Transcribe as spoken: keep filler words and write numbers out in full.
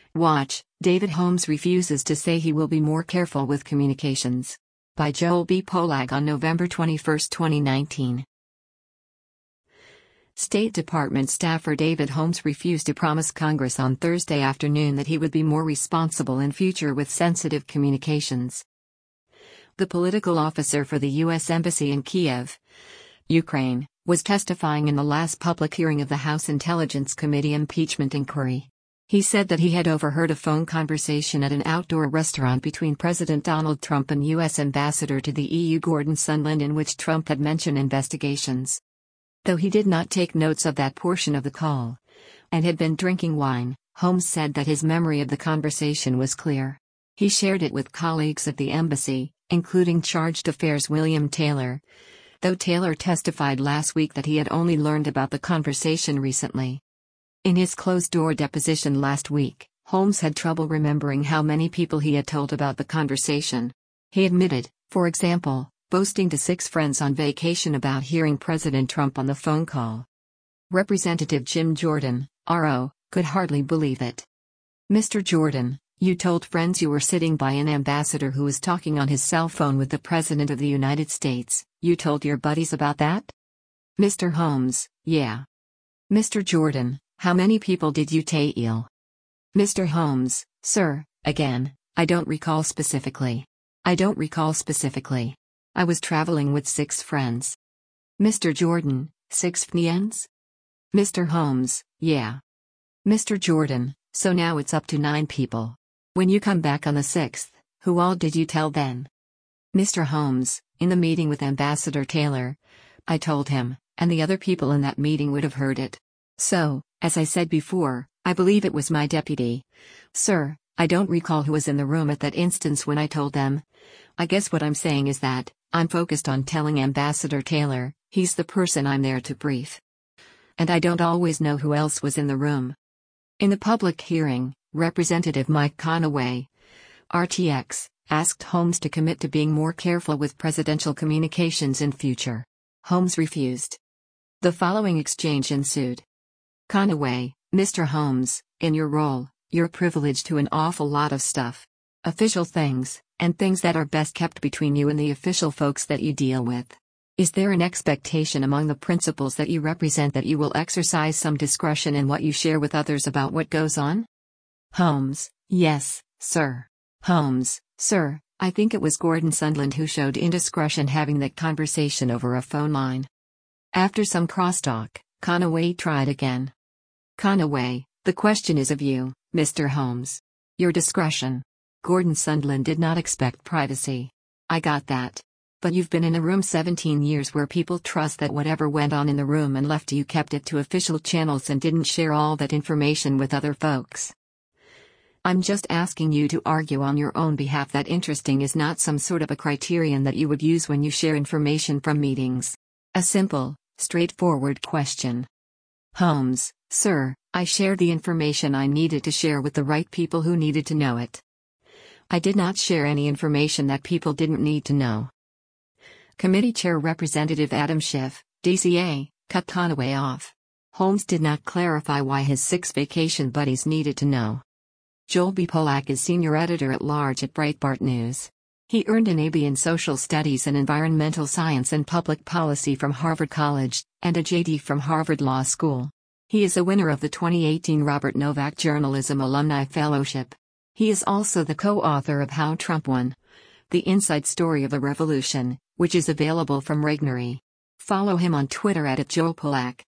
Watch, David Holmes refuses to say he will be more careful with communications. By Joel B. Polak on November twenty-first, twenty nineteen. State Department staffer David Holmes refused to promise Congress on Thursday afternoon that he would be more responsible in future with sensitive communications. The political officer for the U S Embassy in Kiev, Ukraine, was testifying in the last public hearing of the House Intelligence Committee impeachment inquiry. He said that he had overheard a phone conversation at an outdoor restaurant between President Donald Trump and U S Ambassador to the E U Gordon Sondland in which Trump had mentioned investigations. Though he did not take notes of that portion of the call, and had been drinking wine, Holmes said that his memory of the conversation was clear. He shared it with colleagues at the embassy, including Chargé d'Affaires William Taylor, though Taylor testified last week that he had only learned about the conversation recently. In his closed-door deposition last week, Holmes had trouble remembering how many people he had told about the conversation. He admitted, for example, boasting to six friends on vacation about hearing President Trump on the phone call. Representative Jim Jordan, R O, could hardly believe it. Mister Jordan, you told friends you were sitting by an ambassador who was talking on his cell phone with the President of the United States. You told your buddies about that? Mister Holmes, yeah. Mister Jordan, how many people did you tell? Mister Holmes, sir, again, I don't recall specifically. I don't recall specifically. I was traveling with six friends. Mister Jordan, six friends? Mister Holmes, yeah. Mister Jordan, so now it's up to nine people. When you come back on the sixth, who all did you tell then? Mister Holmes, in the meeting with Ambassador Taylor. I told him, and the other people in that meeting would have heard it. So, as I said before, I believe it was my deputy. Sir, I don't recall who was in the room at that instance when I told them. I guess what I'm saying is that, I'm focused on telling Ambassador Taylor, he's the person I'm there to brief. And I don't always know who else was in the room. In the public hearing, Representative Mike Conaway, R T X, asked Holmes to commit to being more careful with presidential communications in future. Holmes refused. The following exchange ensued. Conaway, Mister Holmes, in your role, you're privileged to an awful lot of stuff. Official things, and things that are best kept between you and the official folks that you deal with. Is there an expectation among the principals that you represent that you will exercise some discretion in what you share with others about what goes on? Holmes, yes, sir. Holmes, sir, I think it was Gordon Sondland who showed indiscretion having that conversation over a phone line. After some crosstalk, Conaway tried again. Conaway, the question is of you, Mister Holmes. Your discretion. Gordon Sondland did not expect privacy. I got that. But you've been in a room seventeen years where people trust that whatever went on in the room and left you kept it to official channels and didn't share all that information with other folks. I'm just asking you to argue on your own behalf that interesting is not some sort of a criterion that you would use when you share information from meetings. A simple, straightforward question. Holmes, sir, I shared the information I needed to share with the right people who needed to know it. I did not share any information that people didn't need to know. Committee Chair Representative Adam Schiff, D C A, cut Conaway off. Holmes did not clarify why his six vacation buddies needed to know. Joel B. Polak is Senior Editor-at-Large at Breitbart News. He earned an A B in Social Studies and Environmental Science and Public Policy from Harvard College, and a J D from Harvard Law School. He is a winner of the twenty eighteen Robert Novak Journalism Alumni Fellowship. He is also the co-author of How Trump Won: The Inside Story of a Revolution, which is available from Regnery. Follow him on Twitter at Joel Polak.